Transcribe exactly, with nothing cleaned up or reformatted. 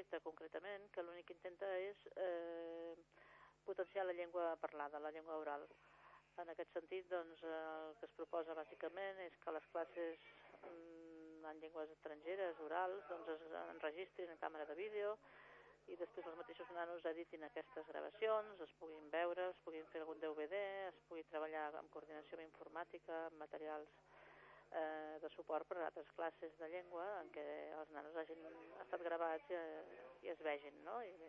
projecte concretament que l'únic que intenta és eh, potenciar la llengua parlada, la llengua oral. En aquest sentit, doncs, el que es proposa bàsicament és que les classes mm, en llengües estrangeres, orals, doncs es enregistrin en càmera de vídeo i després els mateixos nanos editin aquestes gravacions, es puguin veure, es puguin fer algun D V D, es pugui treballar en coordinació amb informàtica, amb materials eh, de suport per a altres classes de llengua en què els nanos hagin estat gravats i, i es vegin, no? I